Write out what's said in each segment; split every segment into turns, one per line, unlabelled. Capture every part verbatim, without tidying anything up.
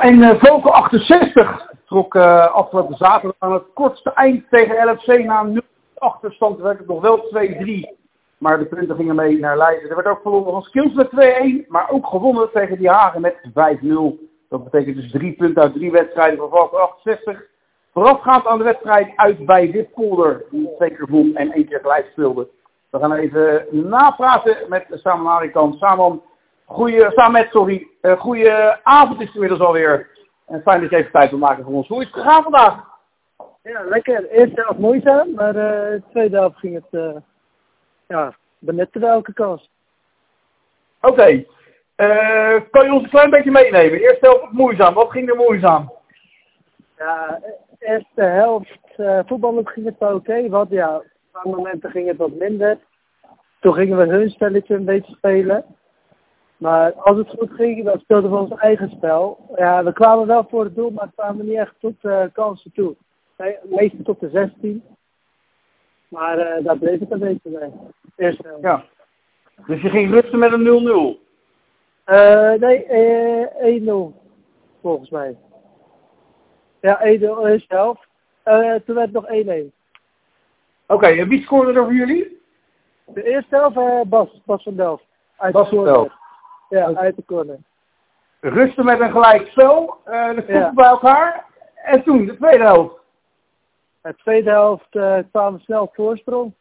En uh, Vocal achtenzestig trok uh, afgelopen zaterdag aan het kortste eind tegen L F C na een nul achterstand. werd het nog wel twee drie. Maar de punten gingen mee naar Leiden. Er werd ook verloren van Skills met twee-een. Maar ook gewonnen tegen Die Hagen met vijf nul. Dat betekent dus drie punten uit drie wedstrijden voor Vocal achtenzestig. Voorafgaand aan de wedstrijd uit bij Witpolder. Die twee keer won en één keer gelijk speelde. We gaan even napraten met Saman Arikan. Saman, goeie, samen met, sorry, uh, goeie avond is het inmiddels alweer. En fijn dat je even tijd wil maken voor ons. Hoe is het gegaan vandaag?
Ja, lekker. Eerste helft moeizaam, maar uh, de tweede helft ging het, uh, ja, benetten elke kans.
Oké. Okay. Uh, kan je ons een klein beetje meenemen? Eerste helft moeizaam. Wat ging er moeizaam?
Ja, eerste helft uh, voetballen ging het wel oké. Okay, want ja, op een paar momenten ging het wat minder. Toen gingen we hun spelletje een beetje spelen. Maar als het goed ging, dan speelden we ons eigen spel. Ja, we kwamen wel voor het doel, maar kwamen niet echt tot uh, kansen toe. Meestal tot de zestien. Maar uh, daar bleef het een beetje bij. Eerst wel.
Ja. Dus je ging rusten met een nul nul?
Uh, nee, uh, één nul. Volgens mij. Ja, één nul is de helft. Uh, toen werd het nog één-één.
Oké, okay, en wie scoorde er voor jullie?
De eerste helft, uh, Bas. Bas van Delft.
Uit Bas van Delft.
Ja, okay. Uit de corner.
Rusten met een gelijk spel. Uh, de voeten ja. bij elkaar. En toen, de tweede helft.
De tweede helft uh, kwamen we snel op voorsprong.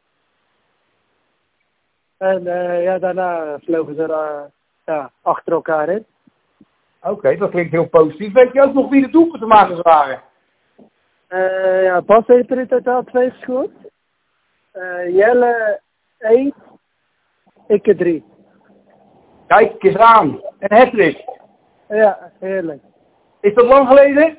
En uh, ja, daarna vlogen ze er uh, ja, achter elkaar in.
Oké, okay, dat klinkt heel positief. Weet je ook nog wie de doelpuntenmakers waren?
Uh, ja, Bas heeft er in totaal twee gescoord. Uh, Jelle één. Ik er drie.
Kijk eens aan. Een hattrick.
Ja, heerlijk.
Is dat lang geleden?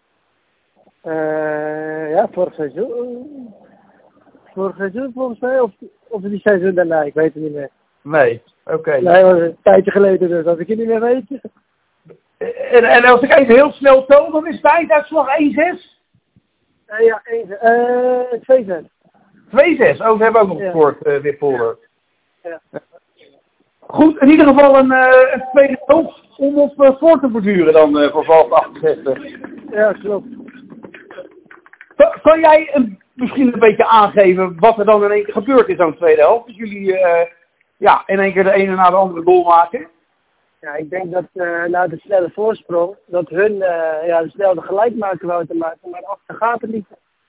Uh, ja, vorig seizoen. Vorig seizoen volgens mij, of, of die seizoen daarna, ik weet het niet meer.
Nee, oké. Okay.
Nee, dat was een tijdje geleden dus, als ik het niet meer weet.
En, en als ik even heel snel toon, dan is de einduitslag één zes?
Uh, ja, uh, twee zes.
twee zes, oh, we hebben ook nog gescoord, ja. uh, Witpolder.
Ja.
Goed, in ieder geval een, uh, een tweede helft om op uh, voor te borduren dan uh, voor Vocal achtenzestig.
Ja, klopt.
Kan, kan jij een, misschien een beetje aangeven wat er dan in één keer gebeurt in zo'n tweede helft? Dat jullie uh, ja, in één keer de ene na de andere goal maken?
Ja, ik denk dat uh, na de snelle voorsprong, dat hun uh, ja, de snel de gelijkmaker wou te maken, maar achter gaat het niet.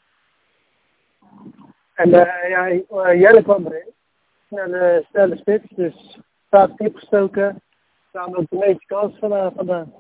En uh, ja, uh, Jelle kwam erin. Snelle, snelle spits, dus staat diep gestoken. Kwamen ook de meeste kansen vandaan. vandaan.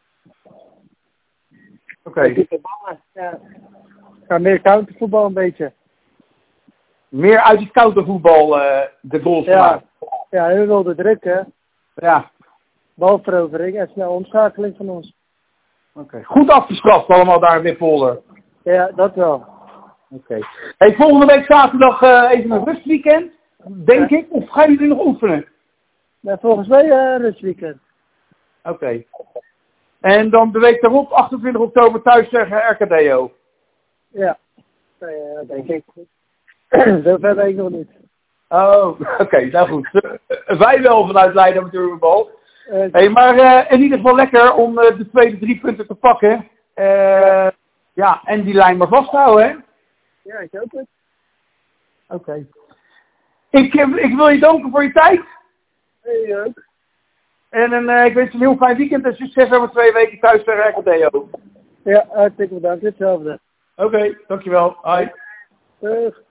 Oké. Okay.
Ja. Ja, meer countervoetbal een beetje.
Meer uit het countervoetbal uh, de goals
ja.
maken.
Ja, hun wilden drukken.
Ja.
Balverovering en snel omschakeling van ons.
Oké. Okay. Goed afgestraft allemaal daar in Witpolder.
Ja, dat wel.
Oké. Okay. Hey, volgende week zaterdag uh, even een rustweekend, denk ja. ik. Of gaan jullie nog oefenen?
Ja, volgens mij uh, rustweekend.
Oké. Okay. En dan de week daarop, achtentwintig oktober, thuis tegen R K D O.
Ja, uh, denk ik. Zover weet ik nog niet.
Oh, oké, okay, nou goed. Wij wel vanuit Leiden natuurlijk bal. Uh, hey, maar uh, in ieder geval lekker om uh, de tweede drie punten te pakken. Uh, ja. ja, en die lijn maar vasthouden, hè?
Ja, ik hoop het.
Oké. Okay. Ik, ik wil je danken voor je tijd.
Hey, ook.
En een, uh, ik wens je een heel fijn weekend en succes over twee weken thuis bij R K D O.
Ja, hartstikke bedankt. Hetzelfde.
Oké, okay, dankjewel. Hoi.
Terug.